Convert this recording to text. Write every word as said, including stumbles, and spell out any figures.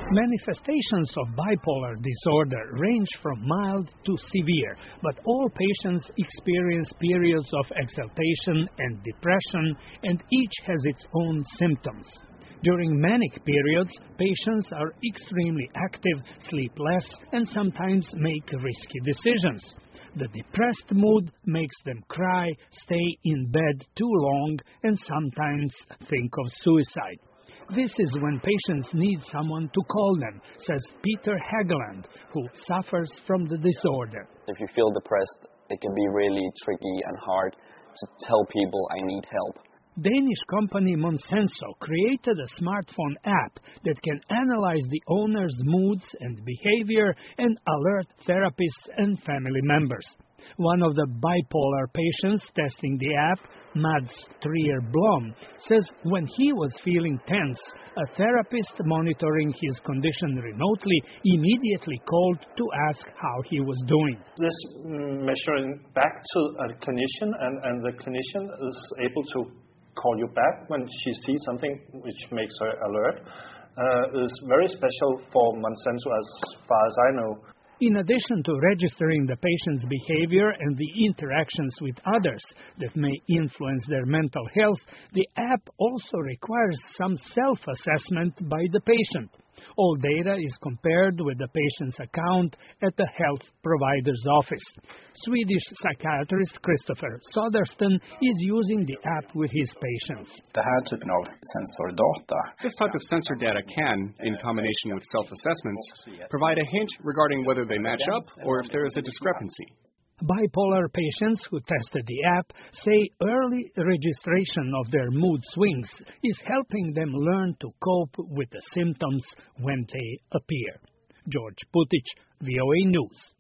Manifestations of bipolar disorder range from mild to severe, but all patients experience periods of exaltation and depression, and each has its own symptoms. During manic periods, patients are extremely active, sleep less, and sometimes make risky decisions. The depressed mood makes them cry, stay in bed too long, and sometimes think of suicide. This is when patients need someone to call them, says Peter Hageland, who suffers from the disorder. If you feel depressed, it can be really tricky and hard to tell people I need help. Danish company Monsenso created a smartphone app that can analyze the owner's moods and behavior and alert therapists and family members. One of the bipolar patients testing the app, Mads Trier Blom, says when he was feeling tense, a therapist monitoring his condition remotely immediately called to ask how he was doing. This measuring back to a clinician, and, and the clinician is able to call you back when she sees something which makes her alert, uh, is very special for Monsenso as far as I know. In addition to registering the patient's behavior and the interactions with others that may influence their mental health, the app also requires some self-assessment by the patient. All data is compared with the patient's account at the health provider's office. Swedish psychiatrist Christopher Sodersten is using the app with his patients. Det här typen av sensordata. This type of sensor data can, in combination with self-assessments, provide a hint regarding whether they match up or if there is a discrepancy. Bipolar patients who tested the app say early registration of their mood swings is helping them learn to cope with the symptoms when they appear. George Putic, V O A News.